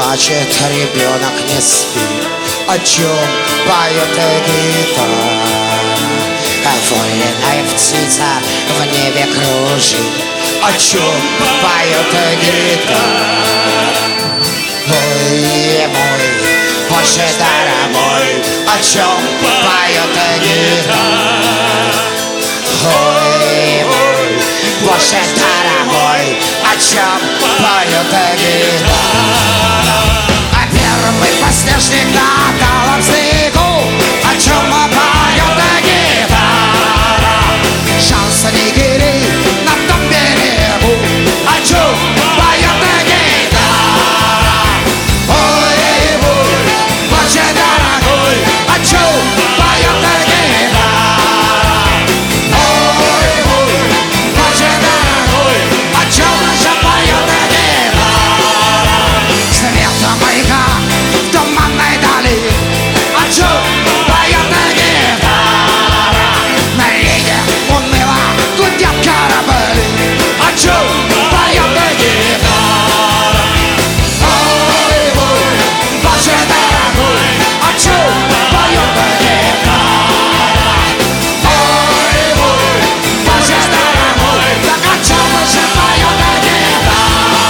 плачет ребенок, не спит. О чем поет гитара? Военная птица в небе кружит. О чем поет гитара? Ой, мой, Боже дорогой, о чем поет гитара? Ой, мой, Боже дорогой, о чем поет гитара? А первый подснежник на талом снегу, о чем поет гитара? Шанс снегири на том берегу, о чем поет гитара? Ой, мой, Боже дорогой, о чем поет гитара? Ой, мой, Боже дорогой, о чем же поет гитара? Свет маяка в туманной дали, о чем поет гитара? На реке уныло гудят корабли, о чем поет гитара? Ой, мой, Боже дорогой, о чем поет гитара? Ой, мой, Боже дорогой, так о чем же поет гитара?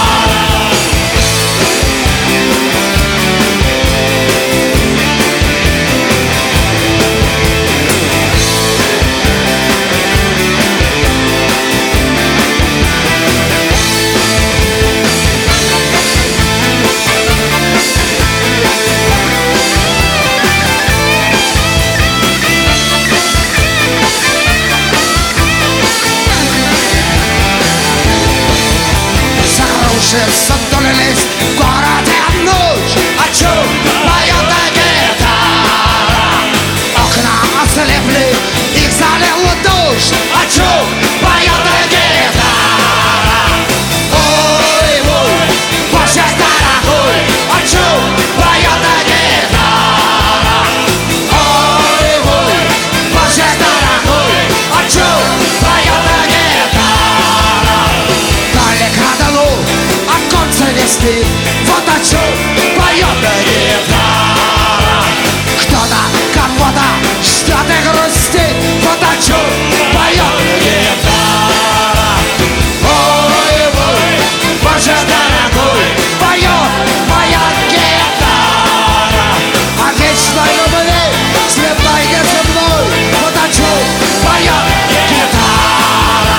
Закружится вдоль лист в городе ночь, о чем поет гитара? Окна ослепли, их залил дождь, о чем поет гитара? Ой, мой, Боже дорогой, о чем поет гитара? Ой, мой, Боже дорогой, о чем поет гитара? Далеко долу оконце не спит, вот о чем поет гитара. Кто-то кого-то ждет и грустит, вот о чем поет гитара. Ой, мой, Боже дорогой, поет моя гитара. О вечной любви, светлой неземной, вот о чем поет гитара.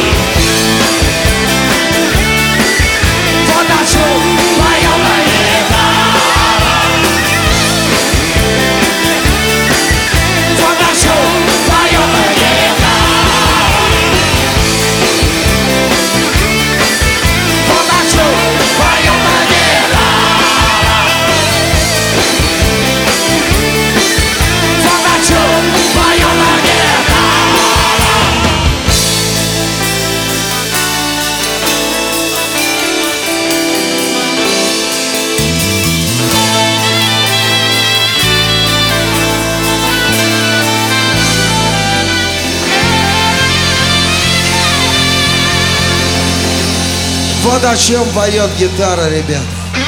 Вот о чем поет гитара. Вот о чем поет гитара. Вот о чем поет гитара. Вот о чем поет гитара. Вот о чем поет гитара, ребят.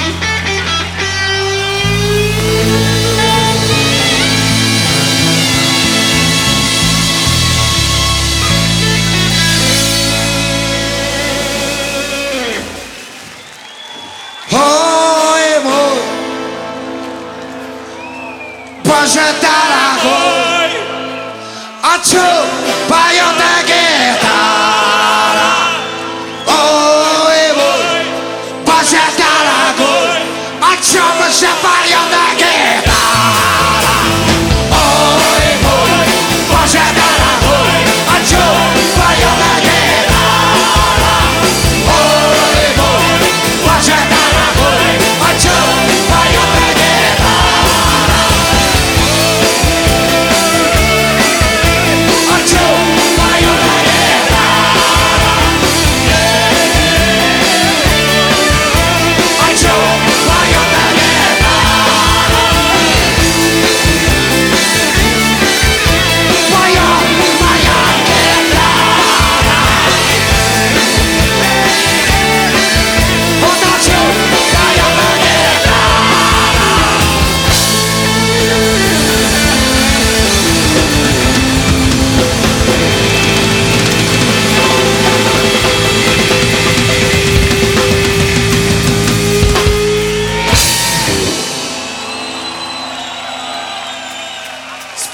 Ой, мой, Боже дорогой, о чем поет гитара? Ой, мой, Боже дорогой, о чем же поет гитара? Ой, мой, Боже дорогой, о чем поет гитара? Ой, мой, Боже дорогой, о чем поет гитара? О чем поет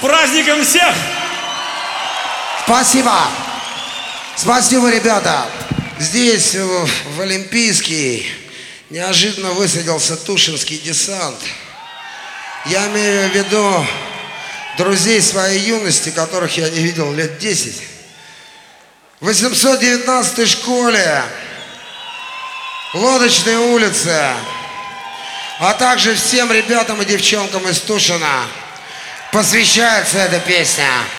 праздником всех! Спасибо. Спасибо, ребята. Здесь, в Олимпийский, неожиданно высадился Тушинский десант. Я имею в виду друзей своей юности, которых я не видел лет 10. В 819-й школе, Лодочной улице, а также всем ребятам и девчонкам из Тушина посвящается эта песня.